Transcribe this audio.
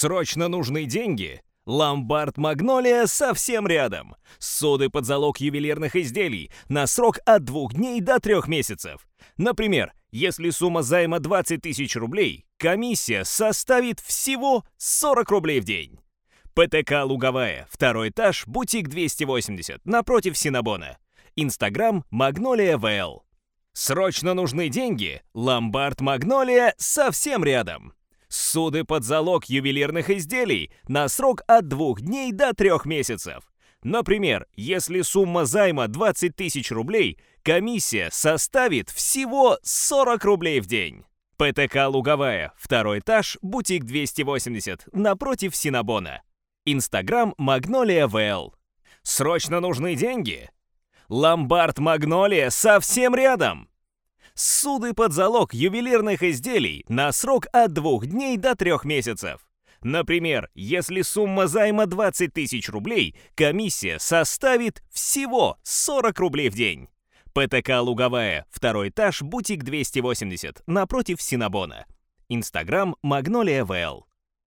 Срочно нужны деньги? Ломбард Магнолия совсем рядом. Суды под залог ювелирных изделий на срок от 2 дней до 3 месяцев. Например, если сумма займа 20 тысяч рублей, комиссия составит всего 40 рублей в день. ПТК «Луговая», 2 этаж, бутик 280, напротив Синабона. Инстаграм Магнолия ВЛ. Срочно нужны деньги? Ломбард Магнолия совсем рядом. Суды под залог ювелирных изделий на срок от 2 дней до 3 месяцев. Например, если сумма займа 20 тысяч рублей, комиссия составит всего 40 рублей в день. ПТК «Луговая», 2 этаж, бутик 280, напротив Синабона. Инстаграм Магнолия ВЛ. Срочно нужны деньги? Ломбард Магнолия совсем рядом. Суды под залог ювелирных изделий на срок от 2 дней до 3 месяцев. Например, если сумма займа 20 тысяч рублей, комиссия составит всего 40 рублей в день. ПТК «Луговая», 2 этаж, бутик 280, напротив Синабона. Инстаграм Магнолия ВЛ.